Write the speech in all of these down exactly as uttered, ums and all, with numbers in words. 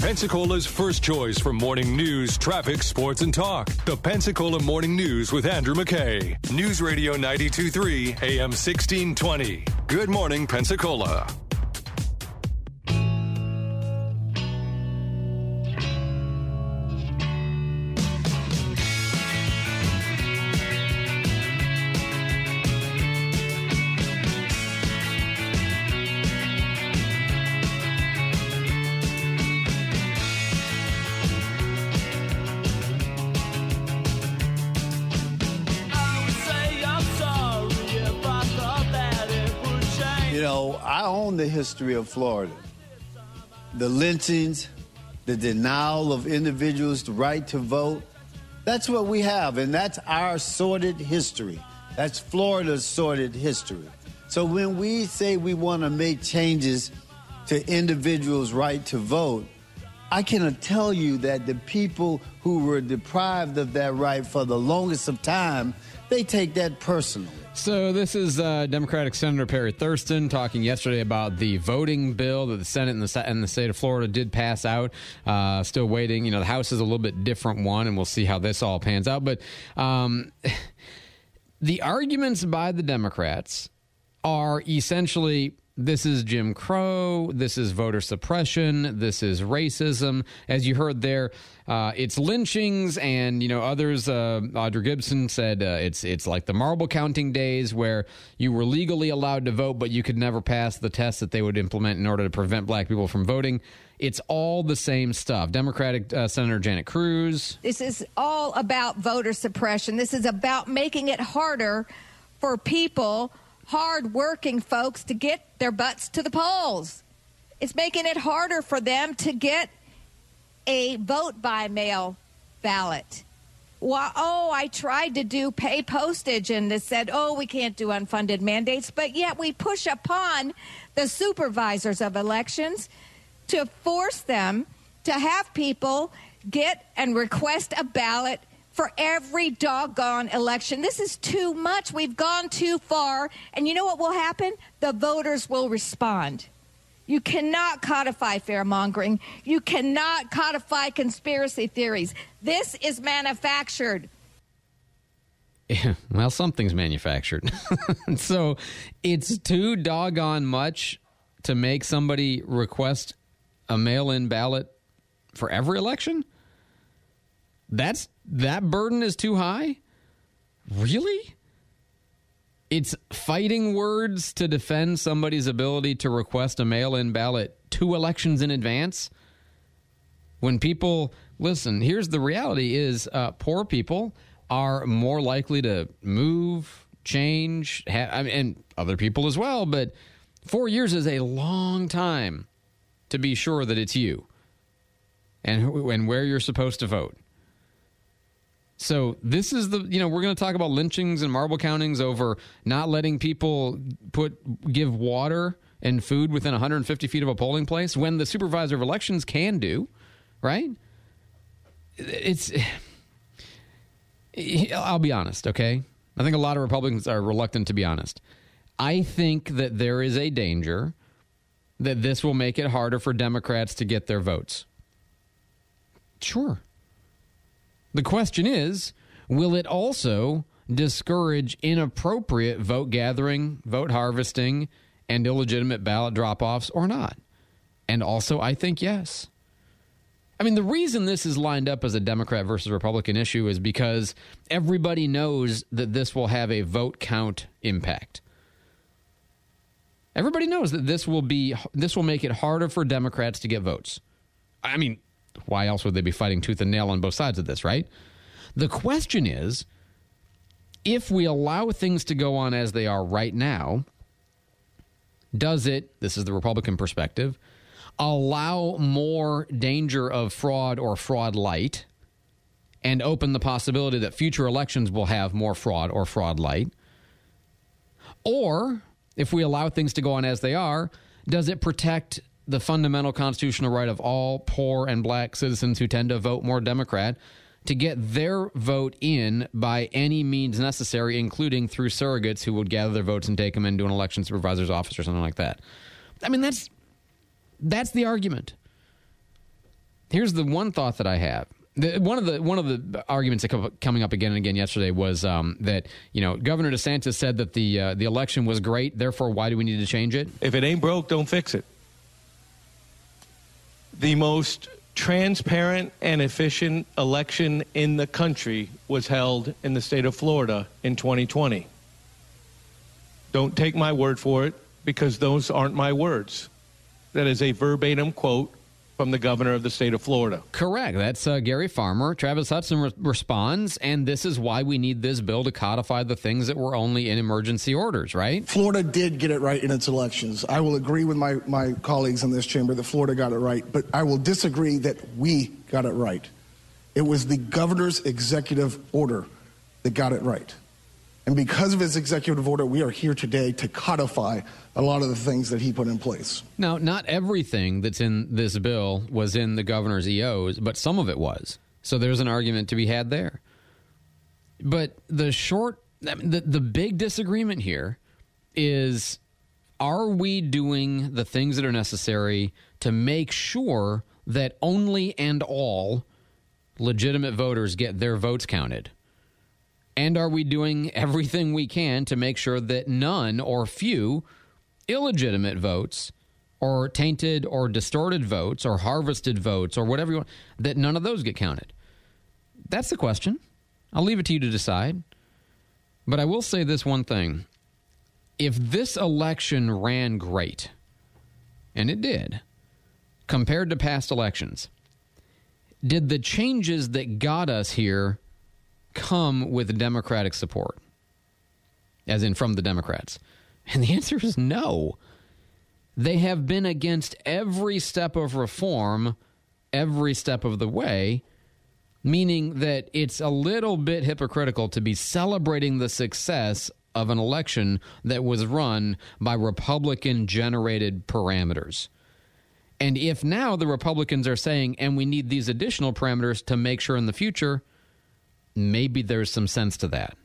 Pensacola's first choice for morning news, traffic, sports, and talk. The Pensacola Morning News with Andrew McKay. News Radio ninety-two point three, A M sixteen twenty. Good morning, Pensacola. I own the history of Florida. The lynchings, the denial of individuals' the right to vote. That's what we have, and that's our sordid history. That's Florida's sordid history. So when we say we want to make changes to individuals' right to vote, I can tell you that the people who were deprived of that right for the longest of time, they take that personally. So this is uh, Democratic Senator Perry Thurston talking yesterday about the voting bill that the Senate and the, and the state of Florida did pass out. Uh, still waiting. You know, the House is a little bit different one, and we'll see how this all pans out. But um, the arguments by the Democrats are essentially, this is Jim Crow, this is voter suppression, this is racism. As you heard there, uh, it's lynchings, and you know others. Uh, Audra Gibson said uh, it's it's like the marble counting days where you were legally allowed to vote, but you could never pass the test that they would implement in order to prevent black people from voting. It's all the same stuff. Democratic uh, Senator Janet Cruz. This is all about voter suppression. This is about making it harder for people, hard-working folks, to get their butts to the polls. It's making it harder for them to get a vote-by-mail ballot. Well, oh, I tried to do pay postage, and they said, oh, we can't do unfunded mandates, but yet we push upon the supervisors of elections to force them to have people get and request a ballot for every doggone election. This is too much. We've gone too far. And you know what will happen? The voters will respond. You cannot codify fear-mongering. You cannot codify conspiracy theories. This is manufactured. Yeah, well, something's manufactured. So it's too doggone much to make somebody request a mail-in ballot for every election? That's that burden is too high? Really? It's fighting words to defend somebody's ability to request a mail-in ballot two elections in advance? When people, listen, here's the reality is uh, poor people are more likely to move, change, ha- I mean, and other people as well, but four years is a long time to be sure that it's you and, who, and where you're supposed to vote. So this is the, you know, we're going to talk about lynchings and marble countings over not letting people put give water and food within one hundred fifty feet of a polling place when the supervisor of elections can do, right? It's, I'll be honest, okay? I think a lot of Republicans are reluctant to be honest. I think that there is a danger that this will make it harder for Democrats to get their votes. Sure. The question is, will it also discourage inappropriate vote gathering, vote harvesting, and illegitimate ballot drop-offs or not? And also, I think yes. I mean, the reason this is lined up as a Democrat versus Republican issue is because everybody knows that this will have a vote count impact. Everybody knows that this will be this will make it harder for Democrats to get votes. I mean, why else would they be fighting tooth and nail on both sides of this, right? The question is, if we allow things to go on as they are right now, does it, this is the Republican perspective, allow more danger of fraud or fraud light and open the possibility that future elections will have more fraud or fraud light? Or, if we allow things to go on as they are, does it protect the fundamental constitutional right of all poor and black citizens who tend to vote more Democrat to get their vote in by any means necessary, including through surrogates who would gather their votes and take them into an election supervisor's office or something like that? I mean, that's that's the argument. here's the one thought that I have. The, one of the one of the arguments that kept coming up again and again yesterday was um, that, you know, Governor DeSantis said that the uh, the election was great. Therefore, why do we need to change it? If it ain't broke, don't fix it. The most transparent and efficient election in the country was held in the state of Florida in twenty twenty. Don't take my word for it, because those aren't my words. That is a verbatim quote from the governor of the state of Florida. Correct. That's uh, Gary Farmer. Travis Hudson re- responds, and this is why we need this bill to codify the things that were only in emergency orders, right? Florida did get it right in its elections. I will agree with my, my colleagues in this chamber that Florida got it right, but I will disagree that we got it right. It was the governor's executive order that got it right. And because of his executive order, we are here today to codify a lot of the things that he put in place. Now, not everything that's in this bill was in the governor's E Os, but some of it was. So there's an argument to be had there. But the short, I mean, the, the big disagreement here is, are we doing the things that are necessary to make sure that only and all legitimate voters get their votes counted? And are we doing everything we can to make sure that none or few illegitimate votes or tainted or distorted votes or harvested votes or whatever you want, that none of those get counted? That's the question. I'll leave it to you to decide. But I will say this one thing. If this election ran great, and it did, compared to past elections, did the changes that got us here come with Democratic support, as in from the Democrats? And the answer is no. They have been against every step of reform, every step of the way, meaning that it's a little bit hypocritical to be celebrating the success of an election that was run by Republican-generated parameters. And if now the Republicans are saying, and we need these additional parameters to make sure in the future, maybe there's some sense to that.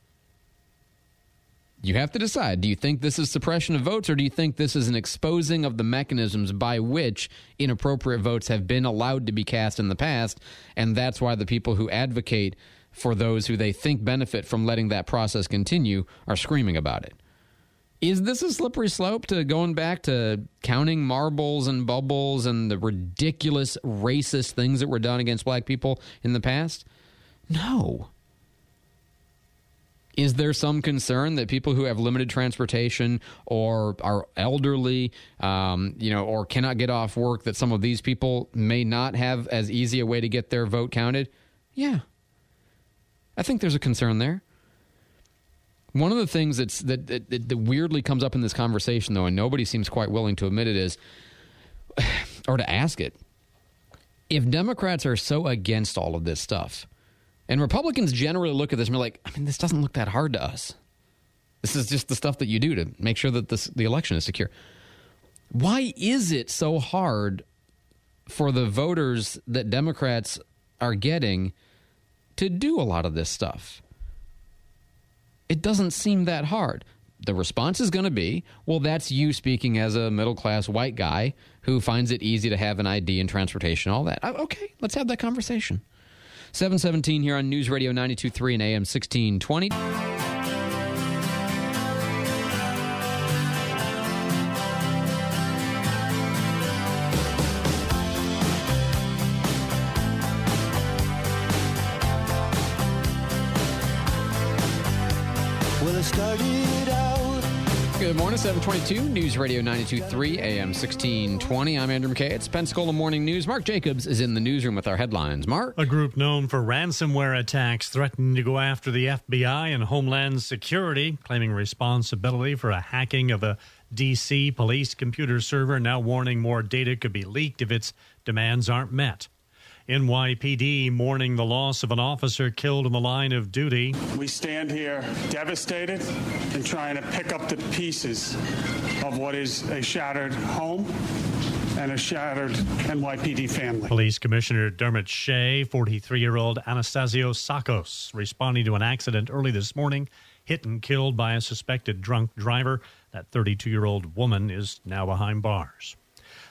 You have to decide. Do you think this is suppression of votes, or do you think this is an exposing of the mechanisms by which inappropriate votes have been allowed to be cast in the past, and that's why the people who advocate for those who they think benefit from letting that process continue are screaming about it? Is this a slippery slope to going back to counting marbles and bubbles and the ridiculous racist things that were done against black people in the past? No. Is there some concern that people who have limited transportation or are elderly, um, you know, or cannot get off work, that some of these people may not have as easy a way to get their vote counted? Yeah. I think there's a concern there. One of the things that's, that, that, that weirdly comes up in this conversation, though, and nobody seems quite willing to admit it, is, or to ask it, if Democrats are so against all of this stuff, and Republicans generally look at this and be like, I mean, this doesn't look that hard to us. This is just the stuff that you do to make sure that this, the election is secure. Why is it so hard for the voters that Democrats are getting to do a lot of this stuff? It doesn't seem that hard. The response is going to be, well, that's you speaking as a middle-class white guy who finds it easy to have an I D and transportation, all that. Okay, let's have that conversation. seven seventeen here on News Radio ninety-two point three and A M sixteen twenty. Well, it started out. Good morning, seven twenty-two, News Radio ninety-two point three, A M sixteen twenty. I'm Andrew McKay. It's Pensacola Morning News. Mark Jacobs is in the newsroom with our headlines. Mark? A group known for ransomware attacks threatening to go after the F B I and Homeland Security, claiming responsibility for a hacking of a D C police computer server, now warning more data could be leaked if its demands aren't met. N Y P D mourning the loss of an officer killed in the line of duty. We stand here devastated and trying to pick up the pieces of what is a shattered home and a shattered N Y P D family. Police Commissioner Dermot Shea, forty-three-year-old Anastasio Sakos, responding to an accident early this morning, hit and killed by a suspected drunk driver. That thirty-two-year-old woman is now behind bars.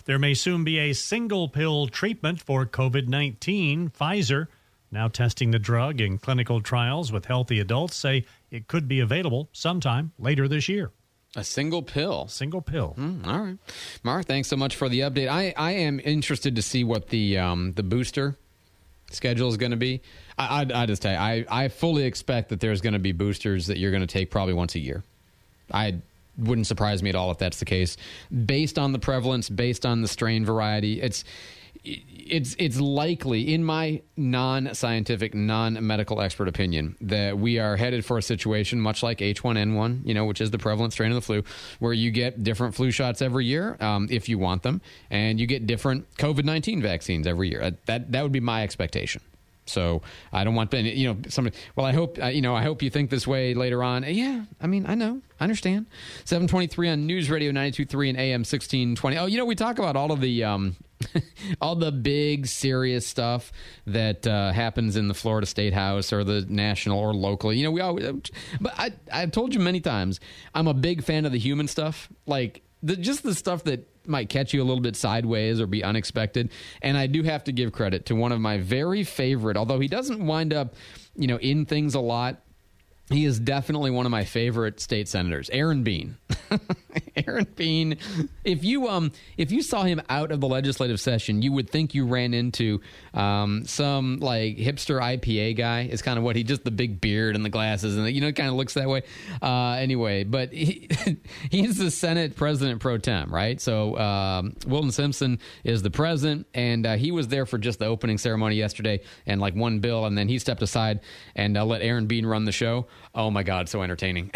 There may soon be a single pill treatment for COVID nineteen. Pfizer, now testing the drug in clinical trials with healthy adults, say it could be available sometime later this year. A single pill. Single pill. Mm, all right. Mark, thanks so much for the update. I, I am interested to see what the um, the booster schedule is going to be. I, I, I just tell you, I, I fully expect that there's going to be boosters that you're going to take probably once a year. I wouldn't surprise me at all if that's the case. Based on the prevalence, based on the strain variety, it's it's it's likely, in my non-scientific, non-medical expert opinion, that we are headed for a situation much like H one N one, you know, which is the prevalent strain of the flu, where you get different flu shots every year um, if you want them, and you get different COVID nineteen vaccines every year. That that would be my expectation. So I don't want, you know, somebody, well, I hope, you know, I hope you think this way later on. Yeah, I mean, I know, I understand. seven twenty-three on News Radio ninety-two point three and A M sixteen twenty. Oh, you know, we talk about all of the, um, all the big serious stuff that uh, happens in the Florida State House or the national or locally. You know, we always, but I, I've told you many times, I'm a big fan of the human stuff. Like, the, just the stuff that might catch you a little bit sideways or be unexpected. And I do have to give credit to one of my very favorite, although he doesn't wind up, you know, in things a lot. He is definitely one of my favorite state senators, Aaron Bean. Aaron Bean. If you um if you saw him out of the legislative session, you would think you ran into um some like hipster I P A guy. Is kind of what he just the big beard and the glasses and the, you know, it kind of looks that way. Uh, anyway, but he, he's the Senate President pro tem, right? So um, Wilton Simpson is the president, and uh, he was there for just the opening ceremony yesterday and like one bill, and then he stepped aside and uh, let Aaron Bean run the show. Oh my God, so entertaining.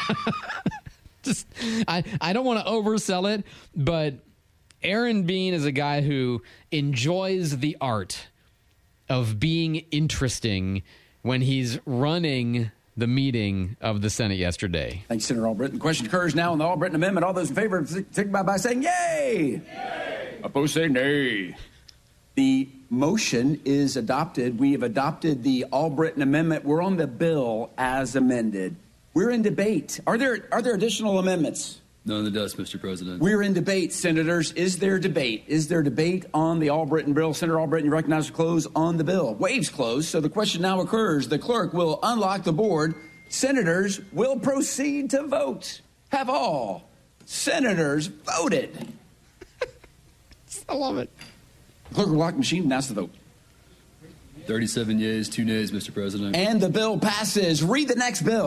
Just, I, I don't want to oversell it, but Aaron Bean is a guy who enjoys the art of being interesting when he's running the meeting of the Senate yesterday. Thank you, Senator Albritton. The question occurs now on the Albritton Amendment. All those in favor signify by saying yay. Yay. Opposed say nay. The motion is adopted. We have adopted the Albritton Amendment. We're on the bill as amended. We're in debate. Are there are there additional amendments? None in the dust, Mister President. We're in debate, Senators. Is there debate? Is there debate on the Albritton bill? Senator Albritton, you recognize the close on the bill. Waves closed, so the question now occurs. The clerk will unlock the board. Senators will proceed to vote. Have all senators voted? I love it. The clerk will lock the machine and announce the vote. thirty-seven yeas, two nays, Mister President. And the bill passes. Read the next bill.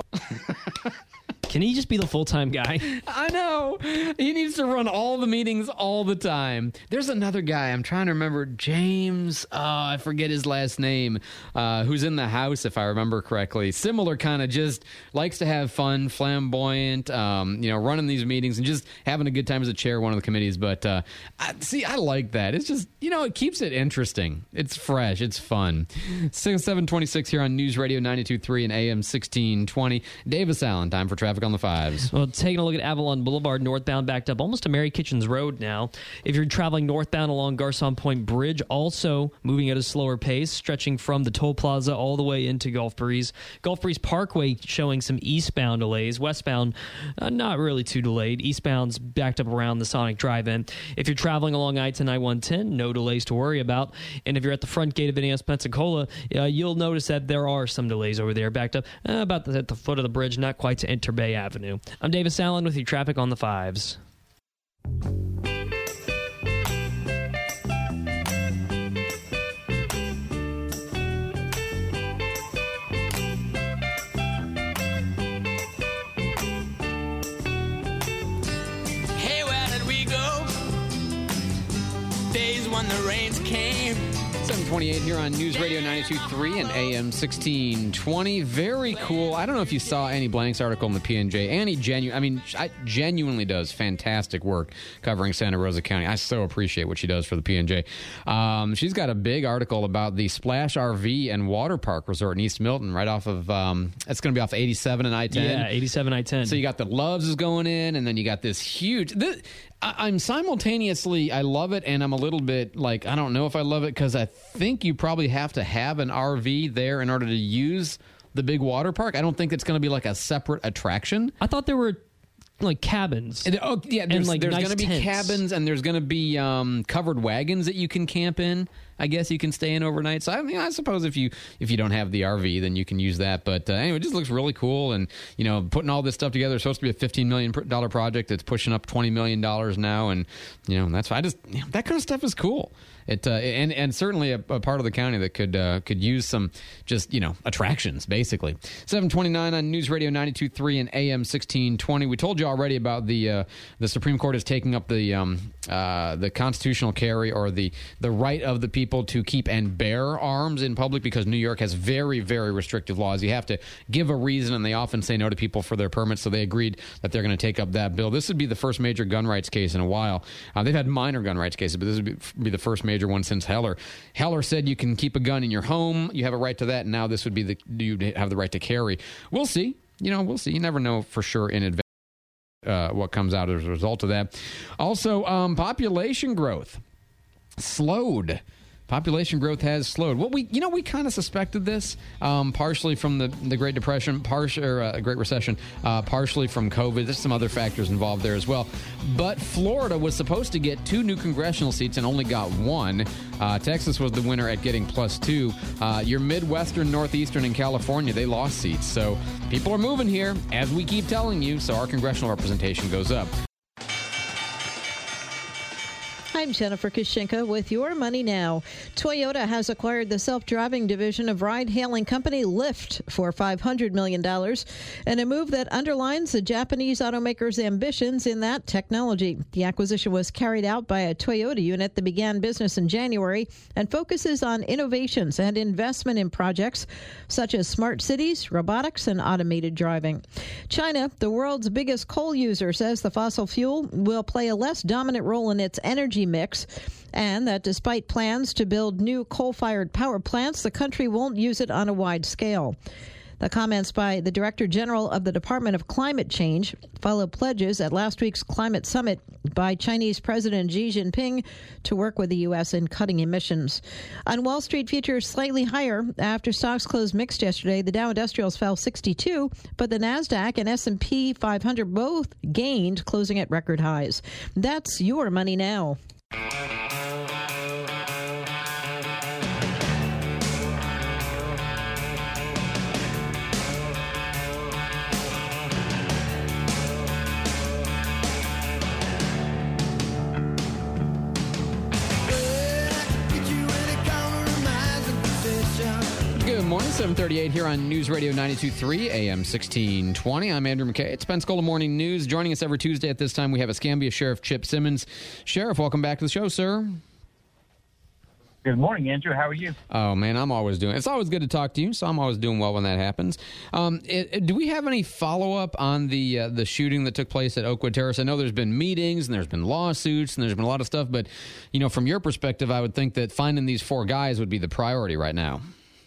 Can he just be the full-time guy? I know. He needs to run all the meetings all the time. There's another guy, I'm trying to remember, James, oh, I forget his last name, uh, who's in the House, if I remember correctly. Similar kind of just likes to have fun, flamboyant, um, you know, running these meetings and just having a good time as a chair of one of the committees. But, uh, I, see, I like that. It's just, you know, it keeps it interesting. It's fresh. It's fun. seven twenty-six here on News Radio ninety-two point three and A M sixteen twenty. Davis Allen, time for traffic on the fives. Well, taking a look at Avalon Boulevard, northbound backed up almost to Mary Kitchens Road now. If you're traveling northbound along Garcon Point Bridge, also moving at a slower pace, stretching from the toll plaza all the way into Gulf Breeze. Gulf Breeze Parkway showing some eastbound delays. Westbound, uh, not really too delayed. Eastbound's backed up around the Sonic Drive-In. If you're traveling along I ten I one ten, no delays to worry about. And if you're at the front gate of N A S Pensacola, uh, you'll notice that there are some delays over there, backed up uh, about the, at the foot of the bridge, not quite to Enter Bay Avenue. I'm Davis Allen with your traffic on the fives. Hey, where did we go? Days when the rains came. seven twenty-eight here on News Radio ninety-two point three and A M sixteen twenty. Very cool. I don't know if you saw Annie Blank's article in the P N J. Annie genu- I mean, I genuinely does fantastic work covering Santa Rosa County. I so appreciate what she does for the P N J. Um, she's got a big article about the Splash R V and Water Park Resort in East Milton, right off of, um, it's going to be off eighty-seven and I ten. Yeah, eighty-seven I ten. So you got the Loves is going in, and then you got this huge... This, I'm simultaneously, I love it, and I'm a little bit like, I don't know if I love it, because I think you probably have to have an R V there in order to use the big water park. I don't think it's going to be like a separate attraction. I thought there were like cabins. And, oh, yeah, there's, and like there's nice going to be tents. cabins, and there's going to be um, covered wagons that you can camp in. I guess you can stay in overnight. So I mean, I suppose if you if you don't have the R V, then you can use that. But uh, anyway, it just looks really cool. And you know, putting all this stuff together, it's supposed to be a fifteen million dollar project. It's pushing up twenty million dollars now, and you know, that's I just you know, that kind of stuff is cool. It uh, and and certainly a, a part of the county that could uh, could use some just you know attractions basically. seven twenty-nine on News Radio ninety-two point three and A M sixteen twenty. We told you already about the uh, the Supreme Court is taking up the um, uh, the constitutional carry or the the right of the people to keep and bear arms in public because New York has very very restrictive laws. You have to give a reason, and they often say no to people for their permits. So they agreed that they're going to take up that bill. This would be the first major gun rights case in a while. Uh, they've had minor gun rights cases, but this would be, be the first major one since Heller. Heller said you can keep a gun in your home. You have a right to that. And now this would be the you have the right to carry. We'll see. You know, we'll see. You never know for sure in advance uh, what comes out as a result of that. Also, um, population growth slowed. Population growth has slowed. Well, we, you know, we kind of suspected this, um, partially from the, the Great Depression, partially or uh, Great Recession, uh, partially from COVID. There's some other factors involved there as well. But Florida was supposed to get two new congressional seats and only got one. Uh, Texas was the winner at getting plus two. Uh, your Midwestern, Northeastern, and California, they lost seats. So people are moving here, as we keep telling you. So our congressional representation goes up. I'm Jennifer Kushinka with Your Money Now. Toyota has acquired the self-driving division of ride-hailing company Lyft for five hundred million dollars, and a move that underlines the Japanese automaker's ambitions in that technology. The acquisition was carried out by a Toyota unit that began business in January and focuses on innovations and investment in projects such as smart cities, robotics, and automated driving. China, the world's biggest coal user, says the fossil fuel will play a less dominant role in its energy mix, and that despite plans to build new coal-fired power plants, the country won't use it on a wide scale. The comments by the Director General of the Department of Climate Change follow pledges at last week's climate summit by Chinese President Xi Jinping to work with the U S in cutting emissions. On Wall Street, futures slightly higher after stocks closed mixed yesterday. The Dow Industrials fell sixty-two, but the NASDAQ and S and P five hundred both gained, closing at record highs. That's Your Money Now. Good morning, seven thirty-eight here on News Radio ninety-two point three, A M sixteen twenty. I'm Andrew McKay. It's Pensacola Morning News. Joining us every Tuesday at this time, we have Escambia Sheriff Chip Simmons. Sheriff, welcome back to the show, sir. Good morning, Andrew. How are you? Oh, man, I'm always doing It's always good to talk to you, so I'm always doing well when that happens. Um, it, it, do we have any follow-up on the uh, the shooting that took place at Oakwood Terrace? I know there's been meetings, and there's been lawsuits, and there's been a lot of stuff, but, you know, from your perspective, I would think that finding these four guys would be the priority right now.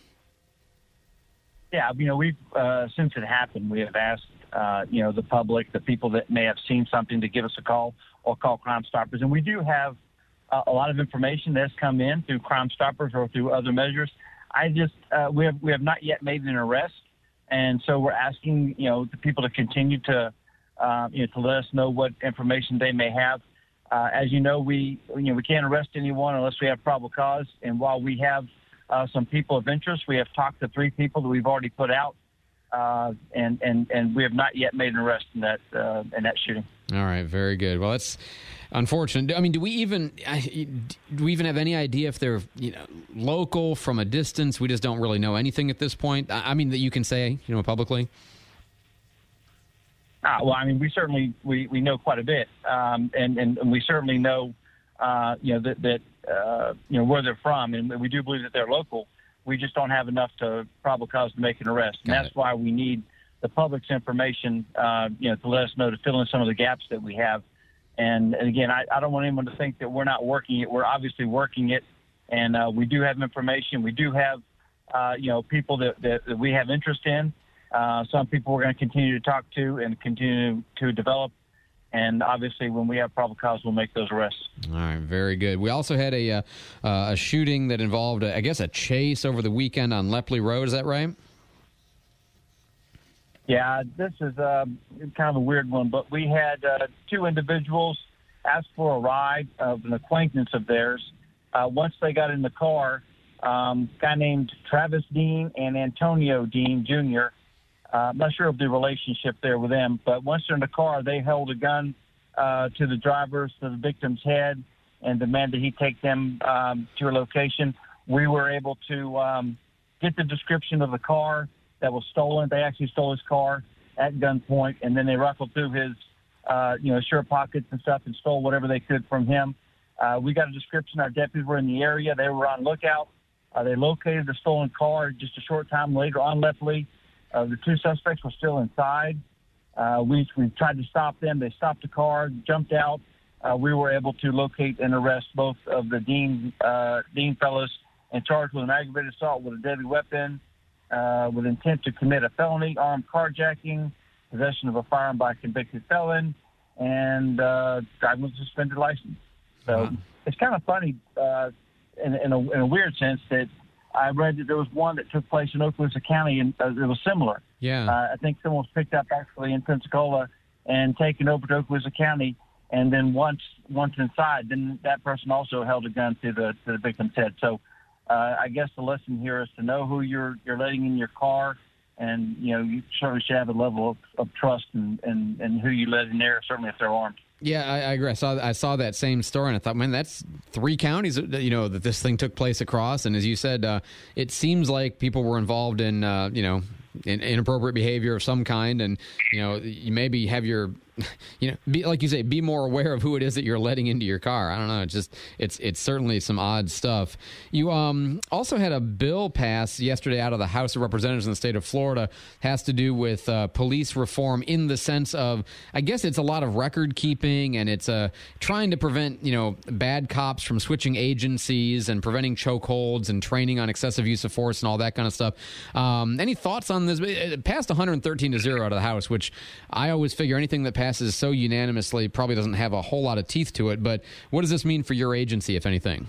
Yeah, you know, we've, uh, since it happened, we have asked, uh, you know, the public, the people that may have seen something to give us a call or call Crime Stoppers. And we do have uh, a lot of information that's come in through Crime Stoppers or through other measures. I just, uh, we have we have not yet made an arrest. And so we're asking, you know, the people to continue to, uh, you know, to let us know what information they may have. Uh, as you know, we, you know, we can't arrest anyone unless we have probable cause. And while we have Uh, some people of interest, we have talked to three people that we've already put out, uh, and, and, and we have not yet made an arrest in that uh, in that shooting. All right, very good. Well, that's unfortunate. I mean, do we even do we even have any idea if they're you know local from a distance? We just don't really know anything at this point. I mean, that you can say you know publicly. Ah, well, I mean, we certainly we, we know quite a bit, um, and, and and we certainly know uh, you know that that. Uh, you know, where they're from, and we do believe that they're local. We just don't have enough to probable cause to make an arrest. And that's why we need the public's information, uh, you know, to let us know, to fill in some of the gaps that we have. And, and again, I, I don't want anyone to think that we're not working it. We're obviously working it, and uh, we do have information. We do have, uh, you know, people that, that, that we have interest in. Uh, some people we're going to continue to talk to and continue to develop. And obviously, when we have probable cause, we'll make those arrests. All right, very good. We also had a uh, uh, a shooting that involved, uh, I guess, a chase over the weekend on Lepley Road. Is that right? Yeah, this is uh, kind of a weird one, but we had uh, two individuals ask for a ride of an acquaintance of theirs. Uh, once they got in the car, um, a guy named Travis Dean and Antonio Dean Junior Uh, I'm not sure of the relationship there with them, but once they're in the car, they held a gun uh, to the driver's, to the victim's head, and demanded he take them um, to a location. We were able to um, get the description of the car that was stolen. They actually stole his car at gunpoint, and then they rifled through his, uh, you know, shirt pockets and stuff and stole whatever they could from him. Uh, we got a description. Our deputies were in the area. They were on lookout. Uh, they located the stolen car just a short time later on Leftley. Uh, the two suspects were still inside. Uh, we, we tried to stop them. They stopped the car, jumped out. Uh, we were able to locate and arrest both of the Dean, uh, Dean fellows and charged with an aggravated assault with a deadly weapon, uh, with intent to commit a felony, armed carjacking, possession of a firearm by a convicted felon, and uh, driving with a suspended license. So wow. It's kind of funny uh, in, in, a, in a weird sense that I read that there was one that took place in Okaloosa County, and uh, it was similar. Yeah. Uh, I think someone was picked up actually in Pensacola and taken over to Okaloosa County, and then once once inside, then that person also held a gun to the to the victim's head. So uh, I guess the lesson here is to know who you're you're letting in your car, and you know you certainly should have a level of, of trust and and and who you let in there, certainly if they're armed. Yeah, I, I agree. I saw I saw that same story, and I thought, man, that's three counties, you know, that this thing took place across. And as you said, uh, it seems like people were involved in, uh, you know, in inappropriate behavior of some kind, and you know, you maybe have your, you know, be, like you say, be more aware of who it is that you're letting into your car. I don't know. It's just it's it's certainly some odd stuff. You um also had a bill pass yesterday out of the House of Representatives in the state of Florida. Has to do with uh, police reform in the sense of, I guess it's a lot of record keeping, and it's uh, trying to prevent, you know, bad cops from switching agencies and preventing chokeholds and training on excessive use of force and all that kind of stuff. Um, any thoughts on this? It passed one hundred thirteen to zero out of the House, which I always figure anything that passes so unanimously probably doesn't have a whole lot of teeth to it. But what does this mean for your agency, if anything?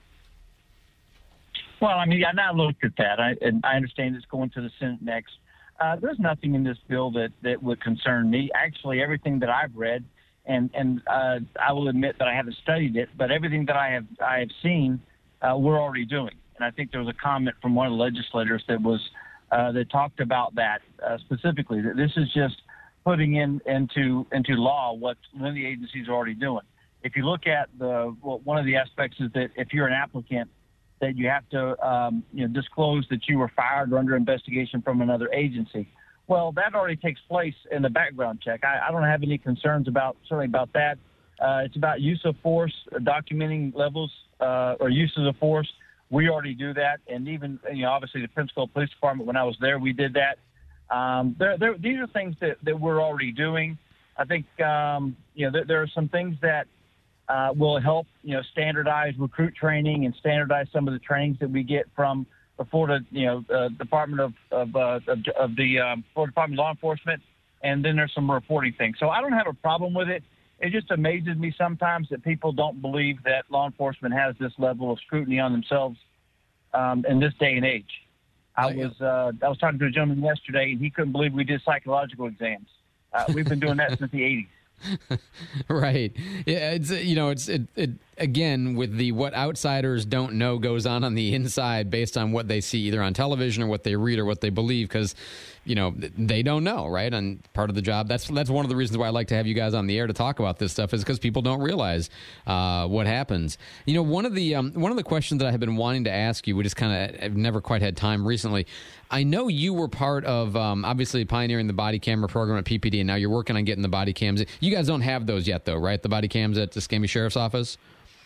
Well, I mean, I now looked at that, I, and I understand it's going to the Senate next. Uh, there's nothing in this bill that, that would concern me. Actually, everything that I've read, and and uh, I will admit that I haven't studied it, but everything that I have I have seen, uh, we're already doing. And I think there was a comment from one of the legislators that was uh, that talked about that uh, specifically. That this is just putting in into into law what one of the agencies are already doing. If you look at the well, one of the aspects is that if you're an applicant, that you have to um, you know disclose that you were fired or under investigation from another agency. Well, that already takes place in the background check. I, I don't have any concerns about certainly about that. Uh, it's about use of force, uh, documenting levels uh, or uses of force. We already do that, and even you know obviously the Pensacola Police Department, when I was there, we did that. Um, there, there, these are things that, that we're already doing. I think um, you know there, there are some things that Uh, will help, you know, standardize recruit training and standardize some of the trainings that we get from the Florida, you know, uh, Department of of, uh, of, of the um, Florida Department of Law Enforcement, and then there's some reporting things. So I don't have a problem with it. It just amazes me sometimes that people don't believe that law enforcement has this level of scrutiny on themselves um, in this day and age. I was uh, I was talking to a gentleman yesterday, and he couldn't believe we did psychological exams. Uh, we've been doing that since the eighties. Right. Yeah, it's you know it's it, it again with the what outsiders don't know goes on on the inside based on what they see either on television or what they read or what they believe, because you know they don't know, right? And part of the job, that's that's one of the reasons why I like to have you guys on the air to talk about this stuff, is because people don't realize uh, what happens. You know, one of the um, one of the questions that I have been wanting to ask you, we just kind of have never quite had time recently. I know you were part of, um, obviously, pioneering the body camera program at P P D, and now you're working on getting the body cams. You guys don't have those yet, though, right? The body cams at the Escambia Sheriff's Office?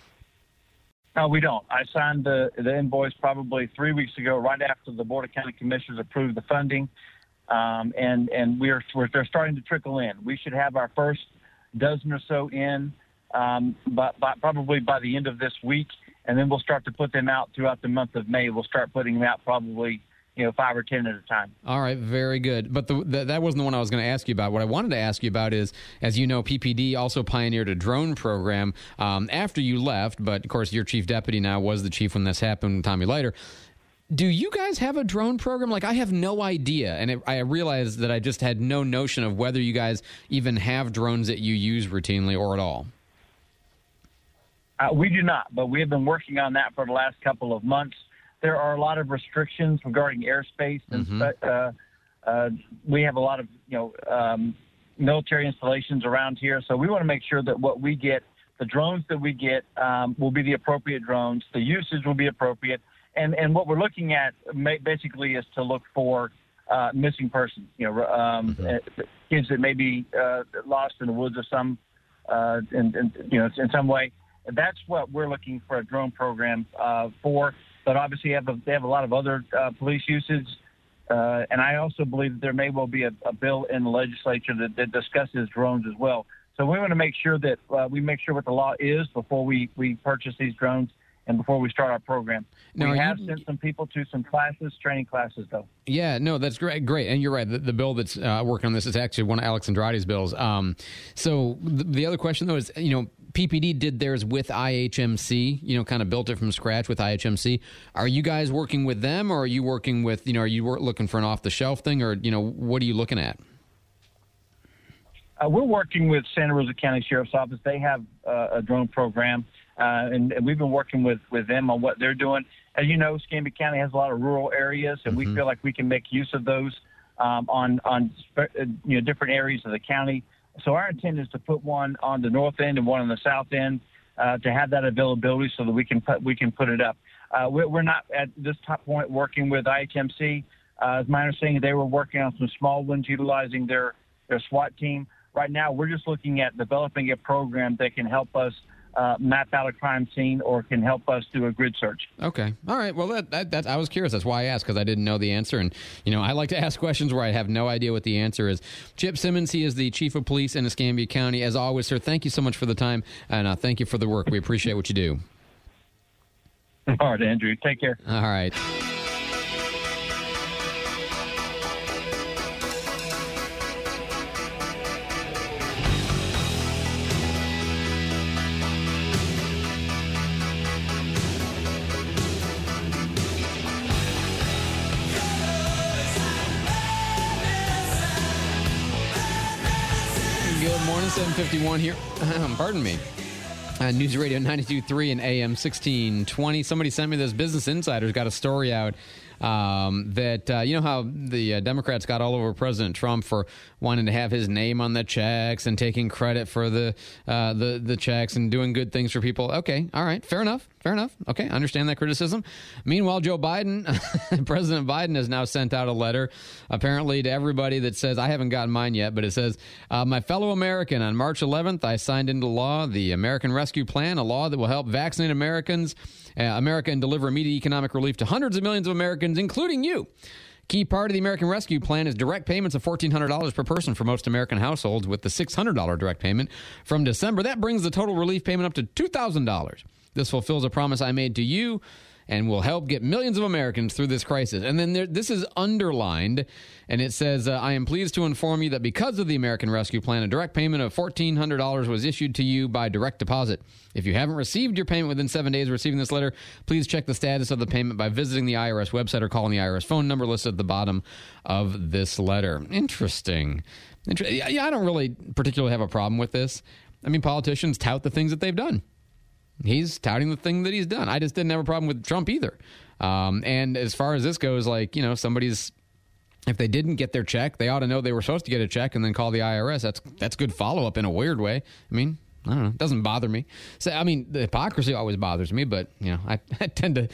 No, we don't. I signed the, the invoice probably three weeks ago, right after the Board of County Commissioners approved the funding, um, and and we're, we're they're starting to trickle in. We should have our first dozen or so in, um, but, but probably by the end of this week, and then we'll start to put them out throughout the month of May. We'll start putting them out probably, you know, five or ten at a time. All right, very good. But the, the, that wasn't the one I was going to ask you about. What I wanted to ask you about is, as you know, P P D also pioneered a drone program um, after you left, but of course your chief deputy now was the chief when this happened, Tommy Leiter. Do you guys have a drone program? Like, I have no idea, and it, I realized that I just had no notion of whether you guys even have drones that you use routinely or at all. Uh, we do not, but we have been working on that for the last couple of months. There are a lot of restrictions regarding airspace, and Mm-hmm. uh, uh, we have a lot of you know um, military installations around here, so we want to make sure that what we get, the drones that we get, um, will be the appropriate drones. The usage will be appropriate. And and what we're looking at basically is to look for uh, missing persons, you know, um, mm-hmm. kids that may be uh, lost in the woods of some, uh, in, in, you know, in some way. That's what we're looking for a drone program uh, for. But obviously, have a, they have a lot of other uh, police usage. Uh, and I also believe that there may well be a, a bill in the legislature that, that discusses drones as well. So we want to make sure that uh, we make sure what the law is before we, we purchase these drones. And before we start our program, now, we have you, sent some people to some classes, training classes, though. Yeah, no, that's great. Great. And you're right. The, the bill that's uh, working on this is actually one of Alex Andrade's bills. Um, so the, the other question, though, is, you know, P P D did theirs with I H M C, you know, kind of built it from scratch with I H M C. Are you guys working with them, or are you working with, you know, are you looking for an off-the-shelf thing, or, you know, what are you looking at? Uh, we're working with Santa Rosa County Sheriff's Office. They have uh, a drone program. Uh, and, and we've been working with, with them on what they're doing. As you know, Escambia County has a lot of rural areas, and mm-hmm. we feel like we can make use of those um, on on you know different areas of the county. So our intent is to put one on the north end and one on the south end uh, to have that availability, so that we can put we can put it up. Uh, we're, we're not at this top point working with I H M C. Uh, as my understanding, they were working on some small ones utilizing their their SWAT team. Right now, we're just looking at developing a program that can help us Uh, map out a crime scene, or can help us do a grid search. Okay. All right. Well, that, that, that I was curious. That's why I asked, because I didn't know the answer. And, you know, I like to ask questions where I have no idea what the answer is. Chip Simmons, he is the chief of police in Escambia County. As always, sir, thank you so much for the time, and uh, thank you for the work. We appreciate what you do. All right, Andrew. Take care. All right. seven fifty-one here. Pardon me. Uh, News Radio ninety-two point three and A M sixteen twenty. Somebody sent me this. Business Insider's got a story out um, that, uh, you know how the uh, Democrats got all over President Trump for wanting to have his name on the checks and taking credit for the, uh, the, the checks and doing good things for people. Okay. All right. Fair enough. Fair enough. Okay. I understand that criticism. Meanwhile, Joe Biden, President Biden has now sent out a letter apparently to everybody that says, I haven't gotten mine yet, but it says, uh, my fellow American, on March eleventh, I signed into law the American Rescue Plan, a law that will help vaccinate Americans, uh, America and deliver immediate economic relief to hundreds of millions of Americans, including you. Key part of the American Rescue Plan is direct payments of fourteen hundred dollars per person for most American households, with the six hundred dollars direct payment from December. That brings the total relief payment up to two thousand dollars. This fulfills a promise I made to you and will help get millions of Americans through this crisis. And then there, this is underlined, and it says, uh, I am pleased to inform you that because of the American Rescue Plan, a direct payment of fourteen hundred dollars was issued to you by direct deposit. If you haven't received your payment within seven days of receiving this letter, please check the status of the payment by visiting the I R S website or calling the I R S phone number listed at the bottom of this letter. Interesting. Inter- yeah, I don't really particularly have a problem with this. I mean, politicians tout the things that they've done. He's touting the thing that he's done. I just didn't have a problem with Trump either. Um, and as far as this goes, like, you know, somebody's, if they didn't get their check, they ought to know they were supposed to get a check and then call the I R S. That's that's good follow-up in a weird way. I mean, I don't know. It doesn't bother me. So, I mean, the hypocrisy always bothers me, but, you know, I, I tend to,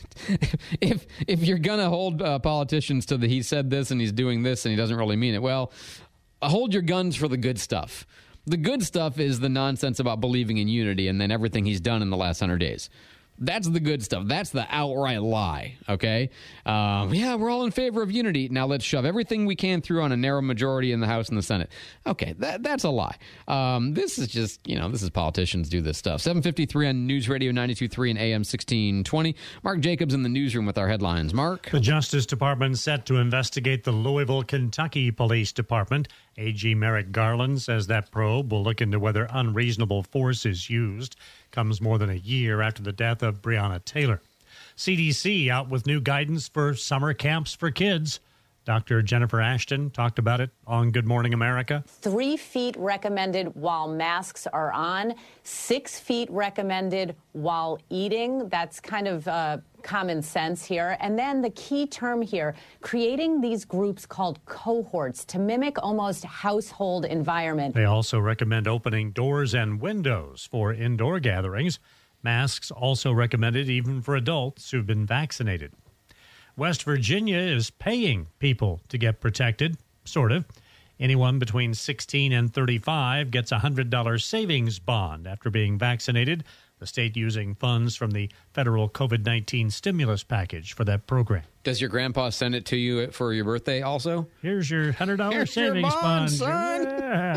if if you're going to hold uh, politicians to the he said this and he's doing this and he doesn't really mean it, well, hold your guns for the good stuff. The good stuff is the nonsense about believing in unity and then everything he's done in the last hundred days. That's the good stuff. That's the outright lie, okay? Um, yeah, we're all in favor of unity. Now let's shove everything we can through on a narrow majority in the House and the Senate. Okay, that, that's a lie. Um, this is just, you know, this is politicians do this stuff. seven fifty-three on News Radio ninety-two point three and A M sixteen twenty. Mark Jacobs in the newsroom with our headlines. Mark? The Justice Department set to investigate the Louisville, Kentucky Police Department. A G Merrick Garland says that probe will look into whether unreasonable force is used. Comes more than a year after the death of Breonna Taylor. C D C out with new guidance for summer camps for kids. Doctor Jennifer Ashton talked about it on Good Morning America. Three feet recommended while masks are on, six feet recommended while eating. That's kind of uh, common sense here. And then the key term here, creating these groups called cohorts to mimic almost household environment. They also recommend opening doors and windows for indoor gatherings. Masks also recommended even for adults who've been vaccinated. West Virginia is paying people to get protected, sort of. Anyone between sixteen and thirty-five gets a one hundred dollars savings bond after being vaccinated, the state using funds from the federal COVID nineteen stimulus package for that program. Does your grandpa send it to you for your birthday also? Here's your one hundred dollars Here's savings your bond, bond. son. Yeah.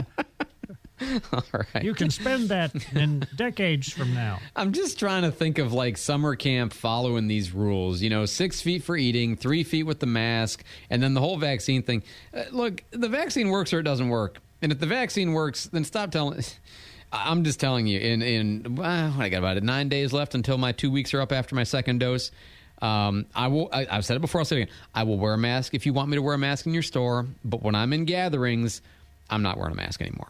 All right. You can spend that in decades from now. I'm just trying to think of like summer camp following these rules. You know, six feet for eating, three feet with the mask, and then the whole vaccine thing. Uh, look, the vaccine works or it doesn't work. And if the vaccine works, then stop telling. I'm just telling you, in, in uh, what I got about it, nine days left until my two weeks are up after my second dose. Um, I will. I, I've said it before. I'll say it again. I will wear a mask if you want me to wear a mask in your store. But when I'm in gatherings, I'm not wearing a mask anymore.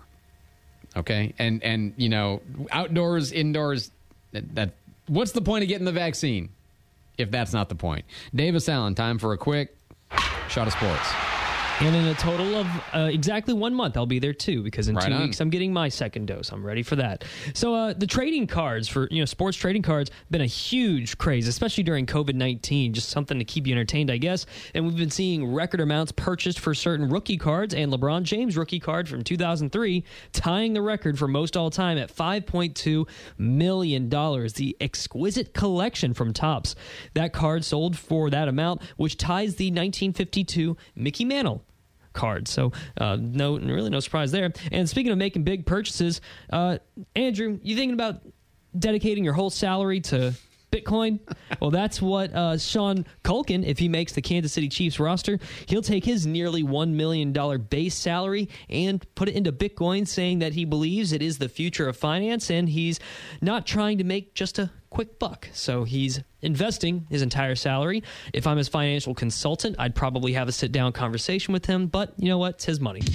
Okay, and and you know, outdoors, indoors, that, that what's the point of getting the vaccine if that's not the point? Davis Allen, time for a quick shot of sports. And in a total of uh, exactly one month, I'll be there too, because in Right two on. weeks I'm getting my second dose. I'm ready for that. So uh, the trading cards for you know sports trading cards been a huge craze, especially during COVID nineteen. Just something to keep you entertained, I guess. And we've been seeing record amounts purchased for certain rookie cards, and LeBron James rookie card from two thousand three tying the record for most all time at five point two million dollars. The exquisite collection from Topps. That card sold for that amount, which ties the nineteen fifty-two Mickey Mantle card. So uh, no, really no surprise there. And speaking of making big purchases, uh, Andrew, you thinking about dedicating your whole salary to Bitcoin? Well, that's what uh, Sean Culkin, if he makes the Kansas City Chiefs roster, he'll take his nearly one million dollars base salary and put it into Bitcoin, saying that he believes it is the future of finance and he's not trying to make just a quick buck. So he's investing his entire salary. If I'm his financial consultant, I'd probably have a sit-down conversation with him, but you know what? It's his money.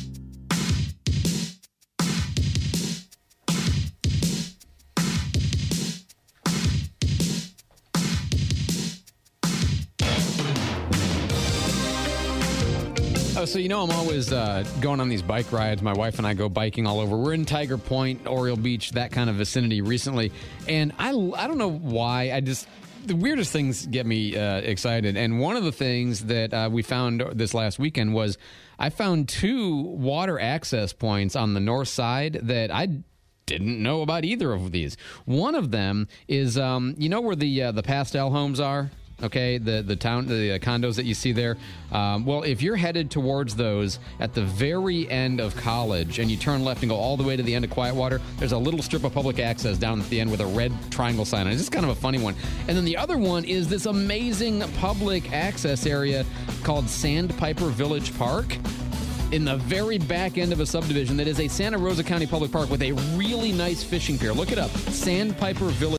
Oh, so you know I'm always uh, going on these bike rides. My wife and I go biking all over. We're in Tiger Point, Oriole Beach, that kind of vicinity recently. And I, I don't know why. I just, the weirdest things get me uh, excited. And one of the things that uh, we found this last weekend was I found two water access points on the north side that I didn't know about either of these. One of them is, um, you know where the uh, the pastel homes are? Okay, the the town, the uh, condos that you see there. Um, well, if you're headed towards those at the very end of College and you turn left and go all the way to the end of Quietwater, there's a little strip of public access down at the end with a red triangle sign on it. It's just kind of a funny one. And then the other one is this amazing public access area called Sandpiper Village Park in the very back end of a subdivision that is a Santa Rosa County public park with a really nice fishing pier. Look it up, Sandpiper Village.